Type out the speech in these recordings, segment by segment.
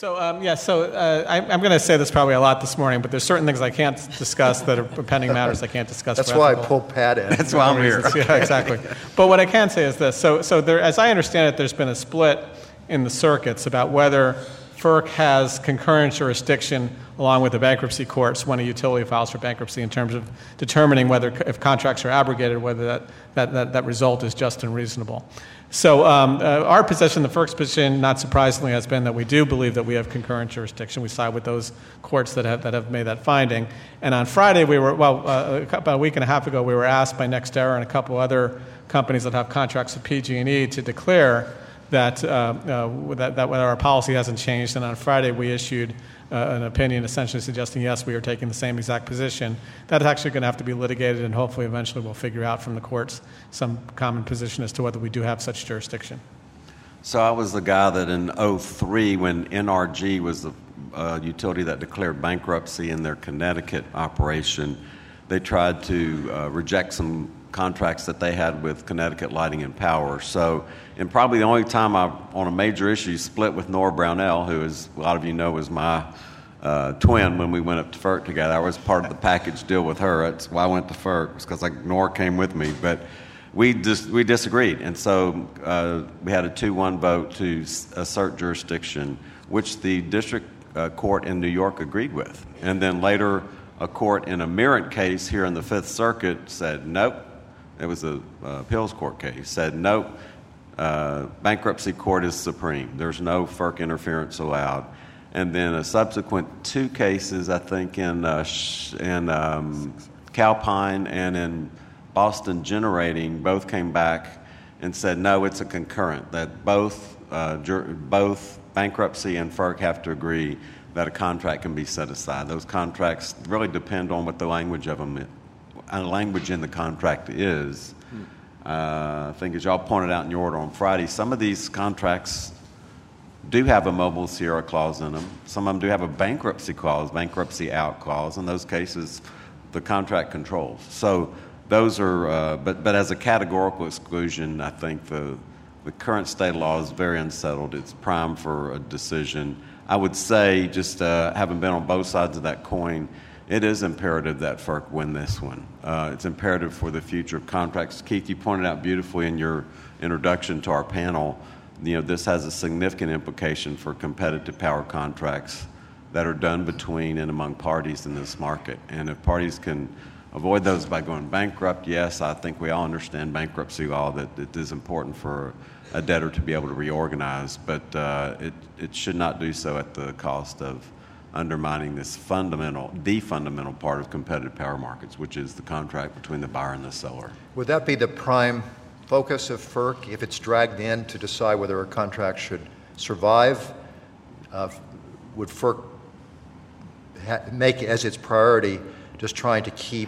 I'm going to say this probably a lot this morning, but there's certain things I can't discuss that are pending matters I can't discuss. That's why I pulled Pat in. That's why I'm here. Yeah, exactly. But what I can say is this. So there, as I understand it, there's been a split in the circuits about whether FERC has concurrent jurisdiction along with the bankruptcy courts when a utility files for bankruptcy in terms of determining whether, if contracts are abrogated, whether that result is just and reasonable. So our position, the FERC's position, not surprisingly, has been that we do believe that we have concurrent jurisdiction. We side with those courts that have made that finding. And on Friday, about a week and a half ago, we were asked by NextEra and a couple other companies that have contracts with PG&E to declare that our policy hasn't changed. And on Friday, we issued an opinion essentially suggesting, yes, we are taking the same exact position. That's actually going to have to be litigated, and hopefully eventually we'll figure out from the courts some common position as to whether we do have such jurisdiction. So I was the guy that in 2003, when NRG was the utility that declared bankruptcy in their Connecticut operation, they tried to reject some contracts that they had with Connecticut Lighting and Power. So, and probably the only time I, on a major issue, split with Nora Brownell, who, as a lot of you know, was my twin when we went up to FERC together. I was part of the package deal with her. That's why I went to FERC, because Nora came with me. But we disagreed, and so we had a 2-1 vote to assert jurisdiction, which the district court in New York agreed with. And then later, a court in a Mirant case here in the Fifth Circuit said nope. It was an appeals court case. Said nope. Bankruptcy court is supreme. There's no FERC interference allowed. And then a subsequent 2 cases, I think, in Calpine and in Boston Generating, both came back and said no, it's a concurrent, that both bankruptcy and FERC have to agree that a contract can be set aside. Those contracts really depend on what the language of them, language in the contract is. I think, as y'all pointed out in your order on Friday, some of these contracts do have a Mobile Sierra clause in them. Some of them do have a bankruptcy clause, bankruptcy out clause. In those cases, the contract controls. So those are, but as a categorical exclusion, I think the current state law is very unsettled. It's prime for a decision. I would say, just having been on both sides of that coin, it is imperative that FERC win this one. It's imperative for the future of contracts. Keith, you pointed out beautifully in your introduction to our panel, this has a significant implication for competitive power contracts that are done between and among parties in this market. And if parties can avoid those by going bankrupt, yes, I think we all understand bankruptcy law, that it is important for a debtor to be able to reorganize, but it should not do so at the cost of undermining the fundamental part of competitive power markets, which is the contract between the buyer and the seller. Would that be the prime focus of FERC if it's dragged in to decide whether a contract should survive? Would FERC make it as its priority just trying to keep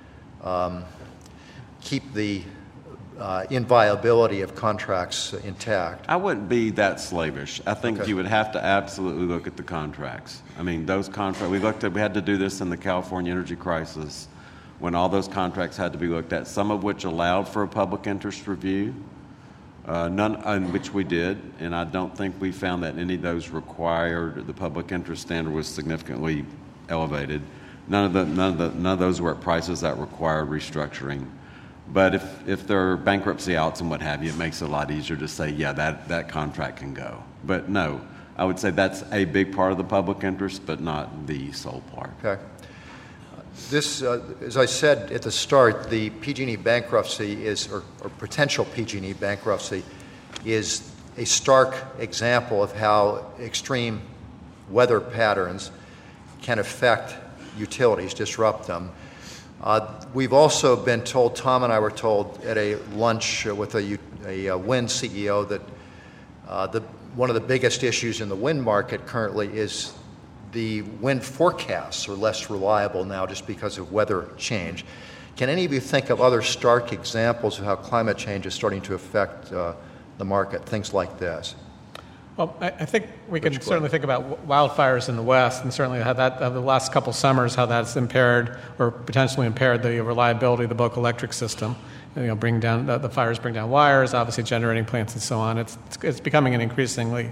the inviolability of contracts intact? I wouldn't be that slavish. I think you would have to absolutely look at the contracts. I mean, those contracts, we had to do this in the California energy crisis when all those contracts had to be looked at, some of which allowed for a public interest review, none in which we did, and I don't think we found that any of those required, the public interest standard was significantly elevated. None of those were at prices that required restructuring. But if there are bankruptcy outs and what have you, it makes it a lot easier to say, yeah, that contract can go. But no, I would say that's a big part of the public interest, but not the sole part. Okay. This, as I said at the start, the PG&E bankruptcy or potential PG&E bankruptcy is a stark example of how extreme weather patterns can affect utilities, disrupt them. We've also been told, Tom and I were told at a lunch with a wind CEO that one of the biggest issues in the wind market currently is the wind forecasts are less reliable now just because of weather change. Can any of you think of other stark examples of how climate change is starting to affect the market, things like this? Well, I think we can certainly think about wildfires in the West, and certainly how that, the last couple summers, how that's impaired or potentially impaired the reliability of the bulk electric system. Bring down the fires, bring down wires, obviously generating plants and so on. It's becoming an increasingly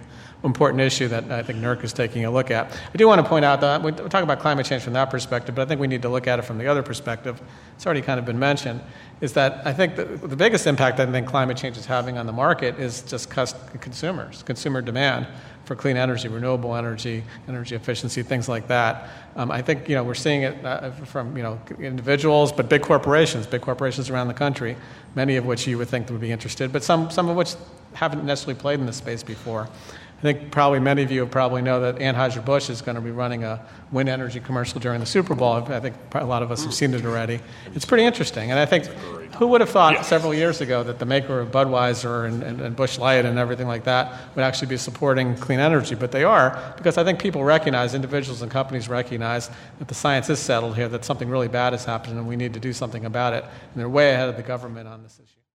important issue that I think NERC is taking a look at. I do want to point out that we talk about climate change from that perspective, but I think we need to look at it from the other perspective. It's already kind of been mentioned, is that I think the biggest impact I think climate change is having on the market is just consumer demand for clean energy, renewable energy, energy efficiency, things like that. I think we're seeing it from individuals, but big corporations around the country, many of which you would think would be interested, but some of which haven't necessarily played in this space before. I think probably many of you probably know that Anheuser-Busch is going to be running a wind energy commercial during the Super Bowl. I think a lot of us have seen it already. It's pretty interesting. And I think who would have thought several years ago that the maker of Budweiser and Busch Light and everything like that would actually be supporting clean energy? But they are, because I think people recognize, individuals and companies recognize that the science is settled here, that something really bad has happened and we need to do something about it. And they're way ahead of the government on this issue.